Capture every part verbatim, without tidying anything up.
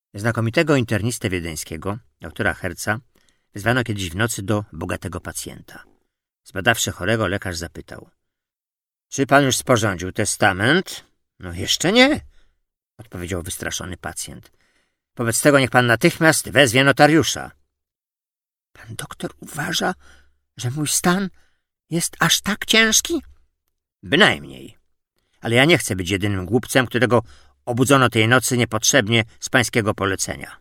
Znakomitego internistę wiedeńskiego, doktora Herca, wezwano kiedyś w nocy do bogatego pacjenta. Zbadawszy chorego, lekarz zapytał: czy pan już sporządził testament? No jeszcze nie, odpowiedział wystraszony pacjent. Wobec tego niech pan natychmiast wezwie notariusza. Pan doktor uważa, że mój stan jest aż tak ciężki? Bynajmniej. Ale ja nie chcę być jedynym głupcem, którego obudzono tej nocy niepotrzebnie z pańskiego polecenia.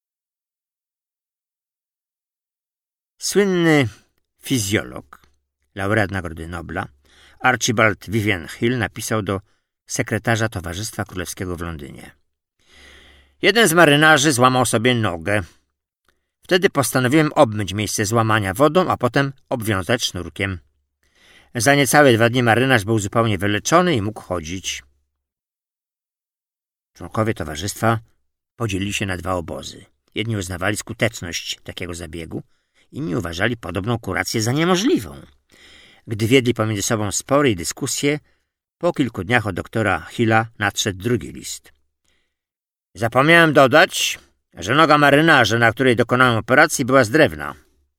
Słynny fizjolog, laureat Nagrody Nobla, Archibald Vivian Hill napisał do sekretarza Towarzystwa Królewskiego w Londynie: jeden z marynarzy złamał sobie nogę. Wtedy postanowiłem obmyć miejsce złamania wodą, a potem obwiązać sznurkiem. Za niecałe dwa dni marynarz był zupełnie wyleczony i mógł chodzić. Członkowie towarzystwa podzielili się na dwa obozy. Jedni uznawali skuteczność takiego zabiegu, inni uważali podobną kurację za niemożliwą. Gdy wiedli pomiędzy sobą spory i dyskusje, po kilku dniach od doktora Hilla nadszedł drugi list. Zapomniałem dodać, że noga marynarza, na której dokonałem operacji, była z drewna.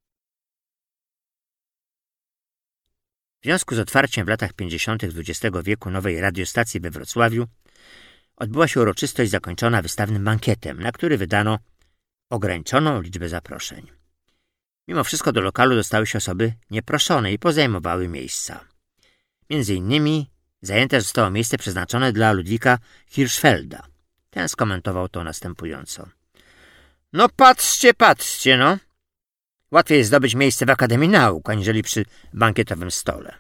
W związku z otwarciem w latach pięćdziesiątych dwudziestego wieku nowej radiostacji we Wrocławiu odbyła się uroczystość zakończona wystawnym bankietem, na który wydano ograniczoną liczbę zaproszeń. Mimo wszystko do lokalu dostały się osoby nieproszone i pozajmowały miejsca. Między innymi zajęte zostało miejsce przeznaczone dla Ludwika Hirschfelda. Ten skomentował to następująco: no patrzcie, patrzcie, no. Łatwiej jest zdobyć miejsce w Akademii Nauk, aniżeli przy bankietowym stole.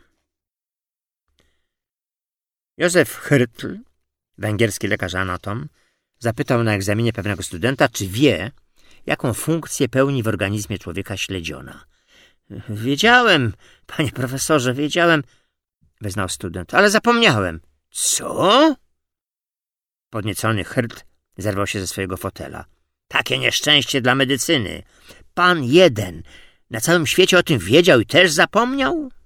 Józef Hyrtl, węgierski lekarz anatom, zapytał na egzaminie pewnego studenta, czy wie, jaką funkcję pełni w organizmie człowieka śledziona. Wiedziałem, panie profesorze, wiedziałem, wyznał student, ale zapomniałem. Co? Podniecony Hyrtl zerwał się ze swojego fotela. Takie nieszczęście dla medycyny. Pan jeden na całym świecie o tym wiedział i też zapomniał?